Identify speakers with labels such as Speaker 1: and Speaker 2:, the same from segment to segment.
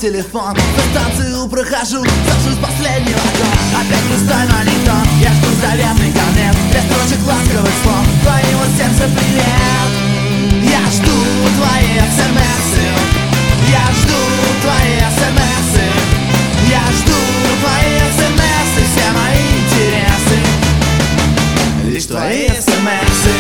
Speaker 1: телефон, за станцию прохожу, сажусь в последний вагон. Опять пустой монитор, я жду заветный конец, без строчек ласковых слов, твоего сердца привет. Я жду твои смс-ы, я жду твои смс-ы, я жду твои смс-ы, все мои интересы, лишь твои смс-ы.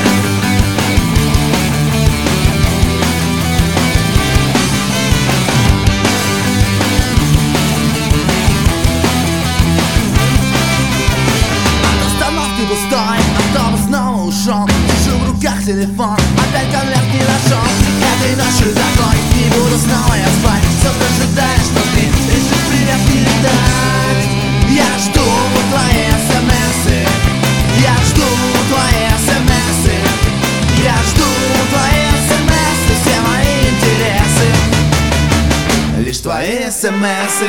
Speaker 1: Пустой, автобус снова ушел. Держу в руках телефон, опять конверт не нашел. Этой ночью такой, не буду снова я спать. Все ожидаешь, что ты решишь привет передать. Я жду твои смс-ы, я жду твои смс-ы, я жду твои смс-ы, все мои интересы, лишь твои смс-ы.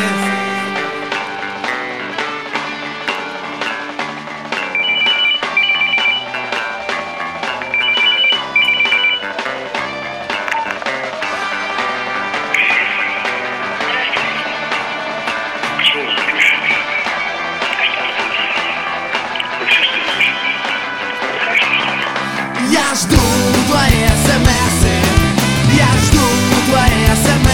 Speaker 1: Я жду твои смс-ы, я жду твои смс-ы.